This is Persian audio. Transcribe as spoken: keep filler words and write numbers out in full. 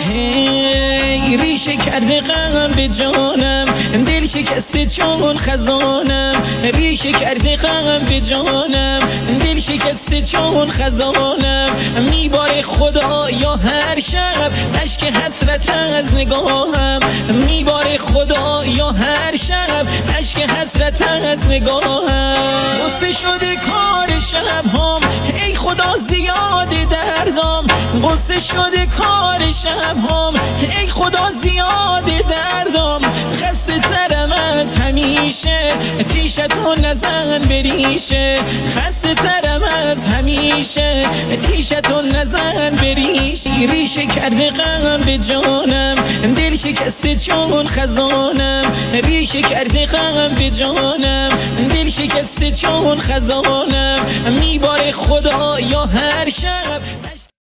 هی ریشه کرده غم به جانم، دل شکسته چون خزانم. ریشه کرده غم به جانم، دل شکسته چون خزانم. میباره خدا یا هر شب اشک حسرت از نگاهم. میباره خدا یا هر شب اشک حسرت از نگاهم. غصه شده کار شبهام، ای خدا زیاد دردام. غصه شده کار شبهام، ای خدا زیاد دردام. خسته سرم از همیشه، تیشتو نزن بریشه. خسته سرم از همیشه، تیشتو نزن بریشه. ریشه کرده غم به جانم، دل شکسته چون خزانم. ریشه کرده غم به جانم، دل شکسته چون خزانم. میباره خدا یا هر شب